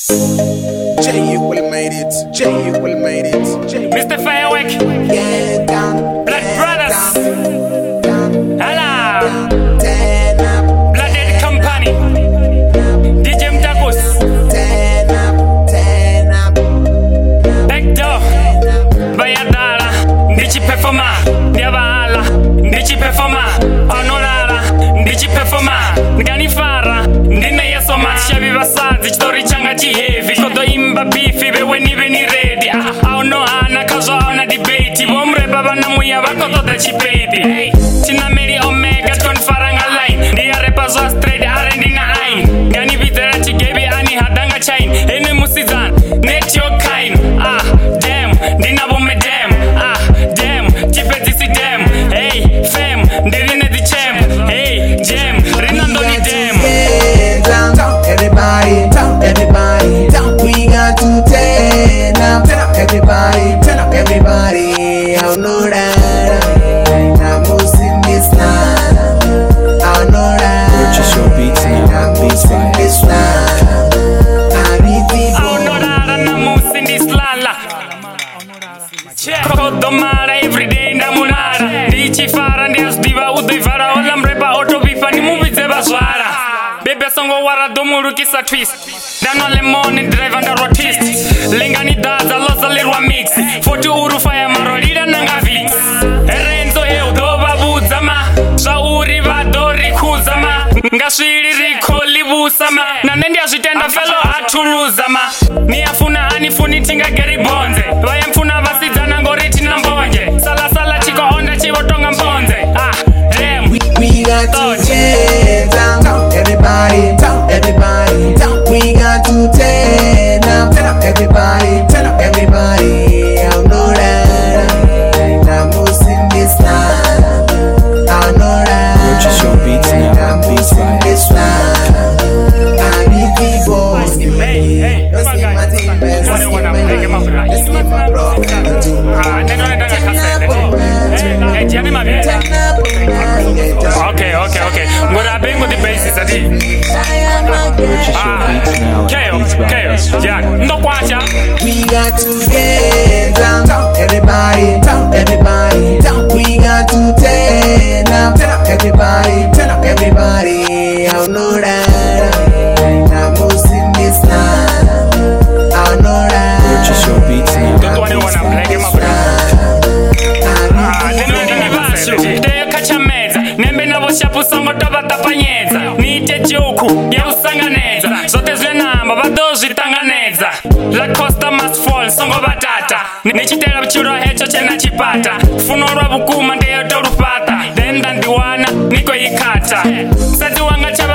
Jay will made it. Jay will made it. Mr. Firework, Blood Brothers, Hello, Blooded Company, DJ Mtakos, Backdoor, Bayadala, Ndichi Performer, Ndiabahala, Ndichi Performer, Honorara, Ndichi Performer, Nganifara, Ndine Yasoma, Shabi Basazi, Story Changa Heavy, Kodo Imba Beefy, when even ready. I know Anna Kazo on a debate, Womre Baba Namuya, Bakoto that she paid. Tina Mary Omega, Confaranga line, the Arepazo straight, Arendina Ine, Gani Viterachi gave Annie Hadanga chain, Ene Musizan, net your kind. Damn, Dinabo me damn, damn, Chipetisi damn, hey, fam, Derine the champ, hey, jam, Renando ni damn. Everybody, we got to turn up. Everybody, I know that I'm in this land. I know that. Purchase your beats now. Beats by this land. I know that I'm in this land. Kodomara every day in the Munara. Dichi Fara, Ndias Diva, Udivara, Olamrepa, Autobifa, Movies Evaswara. Bebe Songo Wara Domurukisa twist. Dano lemon drive under rotist. Lingani daza loza lirwa mix. 40 urufa ya marolida nanga vix. Erenzo Eudova Buzama. Zauri Vadori Kuzama. Ngashiri Riko Libusama. Nanendi azitenda fellow Atuluzama. Niafuna anifuni tinga geri bonze. Wayamfuna vasizana ngoriti na mbonje. Sala sala chiko onda chivo tonga mbonze. Damn. We got to get down. Everybody, we got to turn up. Everybody, I know that I'm in this land. I know that. Purchase your beats now. Beats by this land. I need people. Hey, Okay. Ngora bengo the basis ati. Purchase your beats now. Chaos. Yeah. Ndokwacha. We got to get down. Everybody. We got to turn up. Everybody. I know that I'm in this land. I know that. Purchase your beats now. Don't want to play him up. Pusongo tapanyedza niite joku yeusanganedza zote zvenamba vadozvitanganedza la costa must fall songo vatata nechitera vuchiro hecho chena chipata funo rwa vukuma ndeyotorufata then ndandiwana niko ikata sati wanga